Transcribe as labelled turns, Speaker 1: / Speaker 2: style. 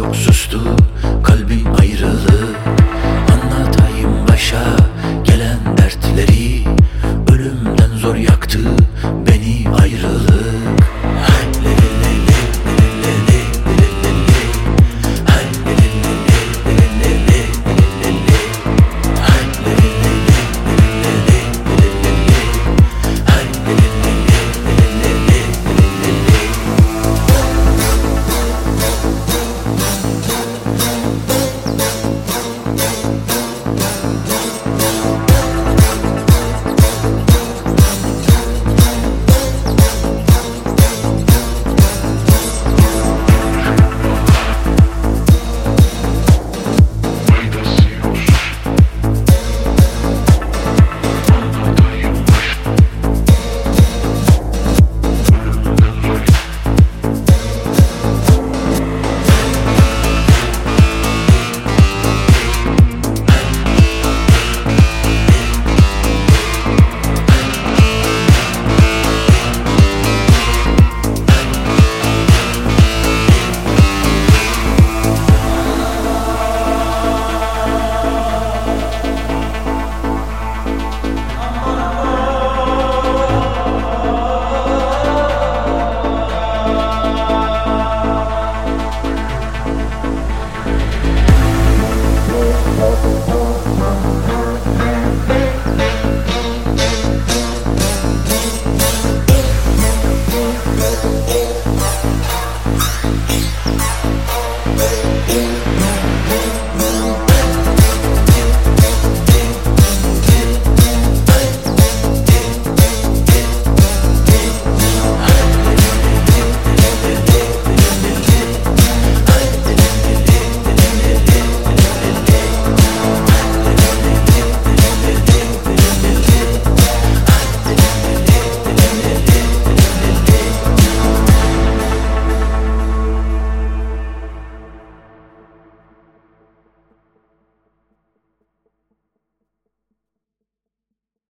Speaker 1: çok sustu, kalbim ayrılık. Anlatayım başa gelen dertleri, ölümden zor yaktı beni ayrılık. Hay le le le le le le le le le. Hay le le le le le le le le. Hay le le le le le le le le. Hay le le le le le le le.